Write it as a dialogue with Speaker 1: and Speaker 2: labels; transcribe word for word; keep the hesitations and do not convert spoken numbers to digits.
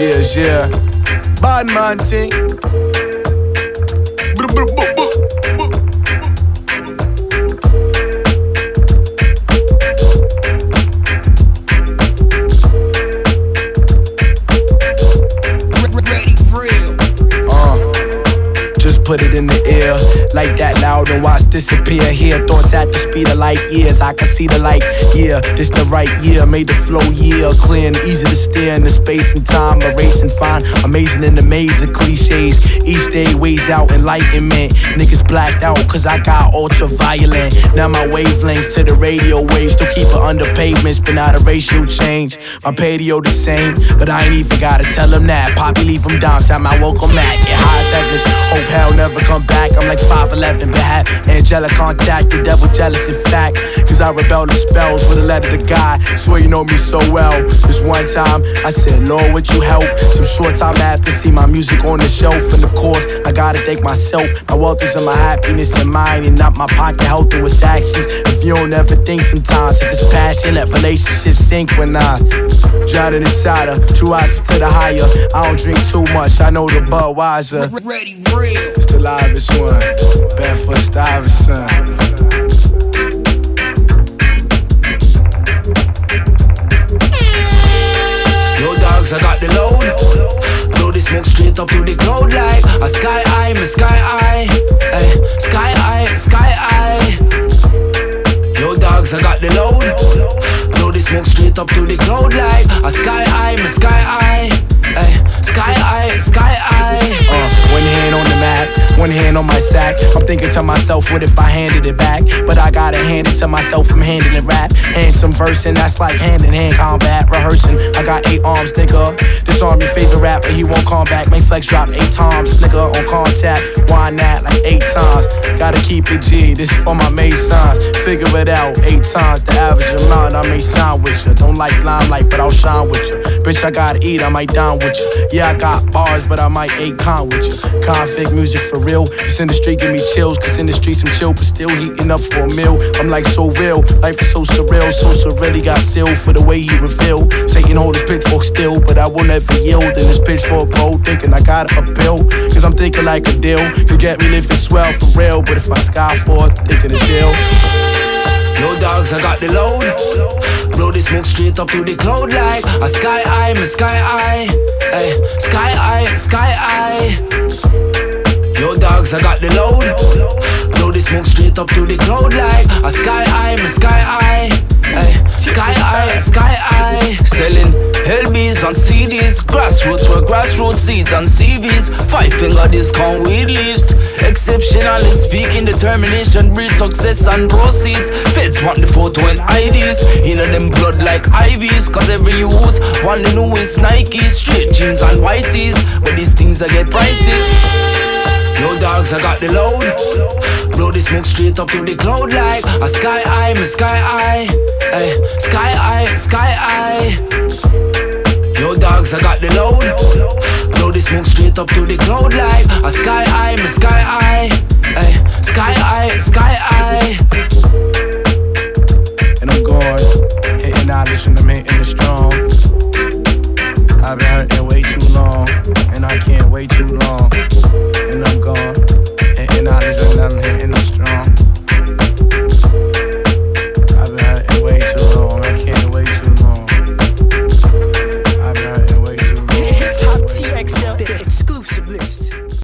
Speaker 1: Yeah, yeah. Bad man thing. Put it in the air, like that loud and watch disappear. Hear thoughts at the speed of light years. I can see the light, yeah, this the right year. Made the flow, yeah, clear and easy to steer in the space and time. Erasing fine, amazing in the maze of cliches. Each day weighs out enlightenment. Niggas blacked out cause I got ultraviolet. Now my wavelengths to the radio waves. Still keep it under pavement, spin out a ratio change. My patio the same, but I ain't even gotta tell them that. Poppy leave them down, time I welcome mat. Get high as heavens, hope hell never come back. I'm like five eleven, but have angelic contact. The devil jealous in fact, cause I rebel the spells with a letter to God. Swear you know me so well. This one time I said, Lord, would you help? Some short time after, see my music on the shelf. And of course I gotta thank myself. My wealth is in my happiness and mine, and not my pocket health and what's actions. If you don't ever think sometimes, if it's passion, let relationships sink when I drowning inside her. True eyes to the higher. I don't drink too much, I know the Budweiser.
Speaker 2: Ready, real.
Speaker 1: It's the livest one, Barefoot Stuyvesant.
Speaker 2: Yo dogs, I got the load. Blow the smoke straight up to the cloud like a sky eye, my sky eye, ay, sky eye, sky eye. Yo dogs, I got the load. Blow the smoke straight up to the cloud like a sky eye, my sky eye, ay, sky eye, sky eye.
Speaker 1: Uh, one hand on the map, one hand on my sack. I'm thinking to myself, what if I handed it back? But I gotta hand it to myself from handling rap. Hand some verse and that's like hand in hand combat. Rehearsing, I got eight arms, nigga. This army favorite rapper, he won't come back. Make flex drop eight times, nigga, on contact. Why not, like eight times? Gotta keep it G, this for my masons. Figure it out, eight times the average amount I may sign with you. Don't like limelight, but I'll shine with you. Bitch, I gotta eat, I might dine with you. Yeah, I got bars, but I might ain't con with you. Conflict music for real. This industry give me chills, cause in the streets I'm chill, but still heating up for a meal. I'm like so real, life is so surreal. So surreally got sealed for the way he reveal. Satan hold his pitchfork still, but I will never yield in this pitchfork road. Thinking I got a bill, cause I'm thinking like a deal. Could get me living swell for real, but if I sky for it, thinking a deal.
Speaker 2: Yo dogs, I got the load. Blow the smoke straight up to the cloud like a sky eye, my sky eye, ay, sky eye, sky eye. Yo dogs, I got the load. Blow the smoke straight up to the cloud like a sky eye, my sky eye, ay, sky eye, sky eye. Selling L Bs on C Ds, grassroots where grassroots seeds on C Vs. Five finger discount weed leaves. Exceptionally speaking, determination breeds success and proceeds. Feds want the photo and I Ds. You know them blood like I Vs. Cause every youth want the newest Nike. Straight jeans and white tees, but these things that get pricey. Yo dogs, I got the load. Blow the smoke straight up to the cloud like a sky eye, my sky eye, ay, sky eye, sky eye. Yo dogs, I got the load. Blow the smoke straight up to the cloud like a sky eye, my sky eye, ay, sky eye, sky eye.
Speaker 1: And I'm going, hitting knowledge and I'm hitting the strong. I've been hurting way too long, and I can't wait too long. And I'm gone, hitting knowledge and I'm hitting the strong.